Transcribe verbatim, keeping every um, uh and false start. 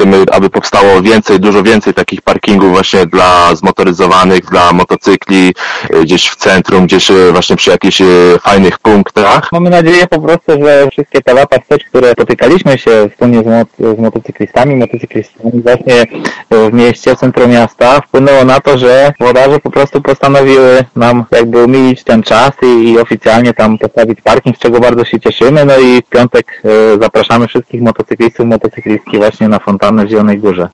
chcemy, aby powstało więcej, dużo więcej takich parkingów właśnie dla zmotoryzowanych, dla motocykli, gdzieś w centrum, gdzieś właśnie przy jakichś fajnych punktach. Mamy nadzieję po prostu, że wszystkie te lata wstecz, które spotykaliśmy się wspólnie z, mot- z motocyklistami, motocyklistami właśnie w mieście, w centrum miasta, wpłynęło na to, że włodarze po prostu postanowiły nam jakby umilić ten czas i, i oficjalnie tam postawić parking, z czego bardzo się cieszymy. No i w piątek e, zapraszamy wszystkich motocyklistów, motocyklistki właśnie na fontannę w Zielonej Górze.